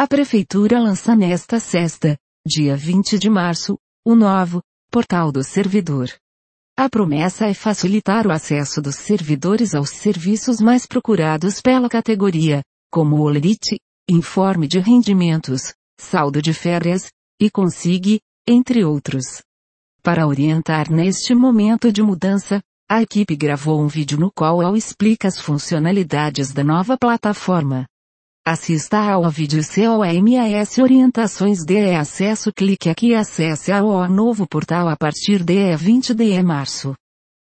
A Prefeitura lança nesta sexta, dia 20 de março, o novo Portal do Servidor. A promessa é facilitar o acesso dos servidores aos serviços mais procurados pela categoria, como o Olerite, informe de rendimentos, saldo de férias, e Consigue, entre outros. Para orientar neste momento de mudança, a equipe gravou um vídeo no qual explica as funcionalidades da nova plataforma. Assista ao vídeo COMAS Orientações de Acesso. Clique aqui e acesse ao novo portal a partir de 20 de março.